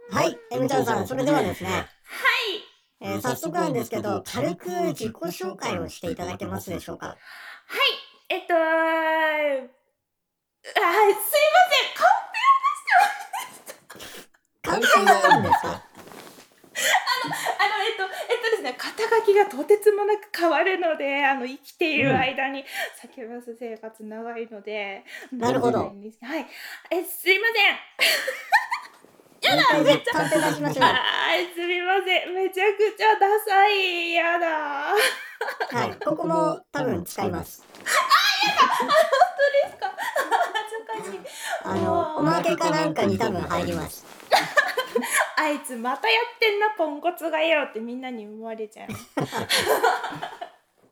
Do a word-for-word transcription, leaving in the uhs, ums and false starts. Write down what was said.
はい、M ちゃんさん、それではですね、 はい。 えー、早速なんですけど、軽く自己紹介をしていただけますでしょうか。 はい。えっと、あー、あ、すいません。カンカンペがあるんですか？ あの、えっと、えっとですね、肩書きがとてつもなく変わるので、あの、生きていうるん。 間に、サキュバス生活長いので、 なるほど。 ないんですはい。え、すいません。 もう一回じゃあカンペ出しましょうよ。 あー、すみません。めちゃくちゃダサい。やだ。 はい、ここも多分使います。 本当ですか？恥ずかしい。 あの、おもう、 まけかなんかに多分入ります。 あいつまたやってんな、ポンコツがよってみんなに思われちゃう。